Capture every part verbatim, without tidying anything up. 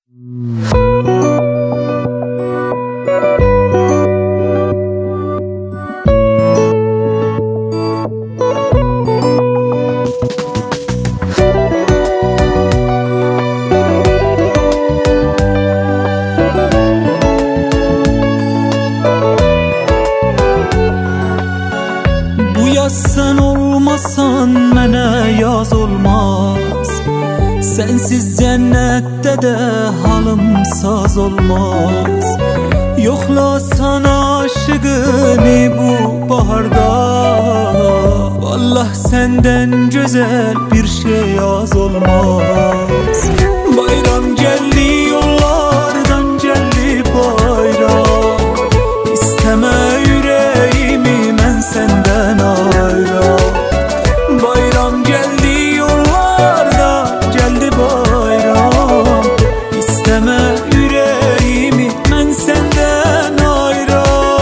Sen olmasan mənə yaz olmaz. Sensiz cennette de halım saz olmaz. Yoxlasan aşığını bu baharda, vallah senden güzel bir şey az olmaz. Bayram geldi, yollardan geldi bayram. İsteme yüreğimi ben senden ayra. Bayram geldi, yollarda geldi bayram. İsteme yüreğimi ben senden ayra.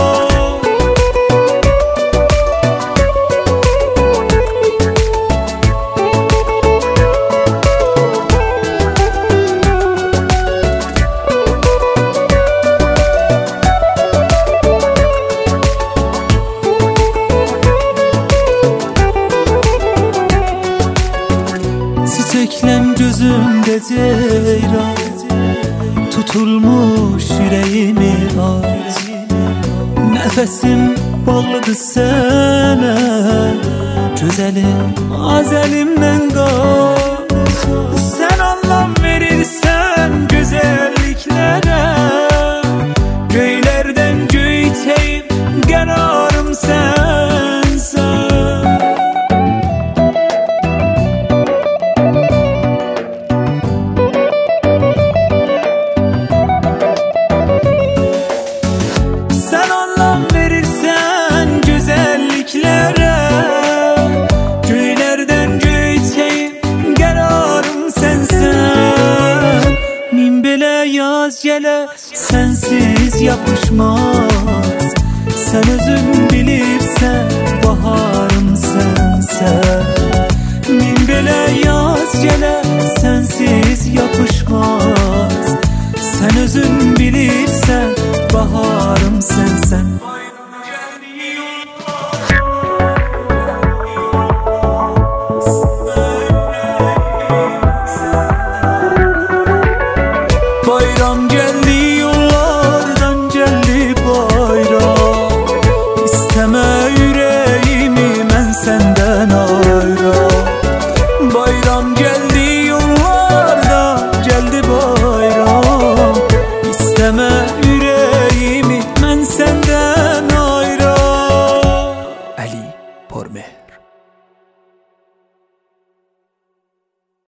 Çiçeklem gözümde ceyran, tutulmuş yüreğimi aç. Nefesim bağlıdır sana, güzelim az elimden kaç. Sen anlam verirsen güzelliklere, göylerden göyteyim kararım sensen. Yaz gele sensiz yapışmaz. Sen özün bilirsen baharım sensen. Min bele yaz gele sensiz yapışmaz. Sen özün bilirsen baharım sensen. Bayram geldi, yollardan geldi bayram. İsteme yüreğimi ben senden ayra. Bayram geldi, yollarda geldi bayram. İsteme yüreğimi ben senden